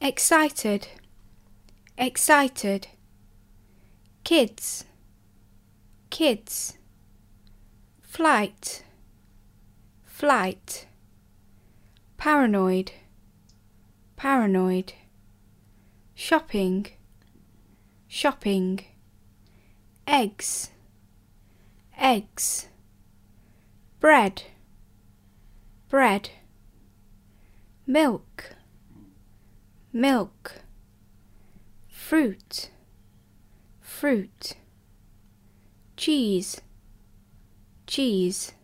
excited, excited, kids, kids, flight, flight, paranoid, paranoid, shopping, shopping, eggs, eggs, bread, bread, milk, milk, fruit, fruit, cheese, cheese.